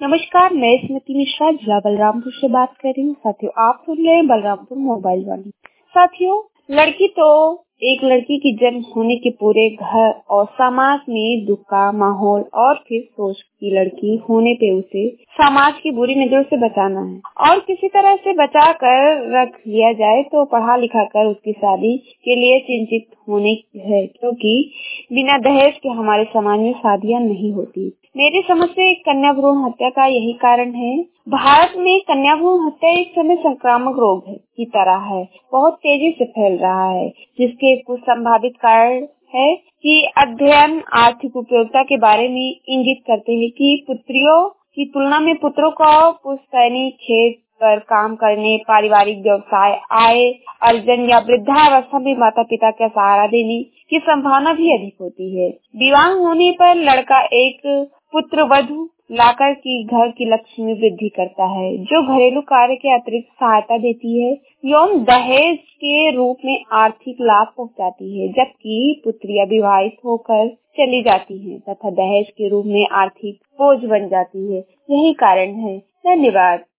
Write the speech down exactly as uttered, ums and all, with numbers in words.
नमस्कार, मैं स्मृति मिश्रा जिला बलरामपुर से बात कर रही हूँ। साथियों, आप सुन रहे हैं बलरामपुर मोबाइल वाली। साथियों, लड़की तो एक लड़की की जन्म होने के पूरे घर और समाज में दुख का माहौल और फिर सोच की लड़की होने पे उसे समाज की बुरी नजरों से बचाना है और किसी तरह से बचा कर रख लिया जाए तो पढ़ा लिखा कर उसकी शादी के लिए चिंतित होने है, क्योंकि बिना दहेज के हमारे समाज में शादियां नहीं होती। मेरी समझ से कन्या भ्रूण हत्या का यही कारण है। भारत में कन्या भ्रूण हत्या एक समय संक्रामक रोग है की तरह है, बहुत तेजी से फैल रहा है, जिसके कुछ संभावित कारण है कि अध्ययन आर्थिक उपयोगिता के बारे में इंगित करते हैं कि पुत्रियों की तुलना में पुत्रों को पुश्तैनी खेत पर काम करने, पारिवारिक व्यवसाय, आय अर्जन या वृद्धावस्था में माता पिता का सहारा देने की संभावना भी अधिक होती है। विवाह होने पर लड़का एक पुत्र वधू लाकर की घर की लक्ष्मी वृद्धि करता है, जो घरेलू कार्य के अतिरिक्त सहायता देती है एवं दहेज के रूप में आर्थिक लाभ पहुंचाती है, जबकि पुत्रियां विवाहित होकर चली जाती हैं तथा दहेज के रूप में आर्थिक बोझ बन जाती है। यही कारण है। धन्यवाद।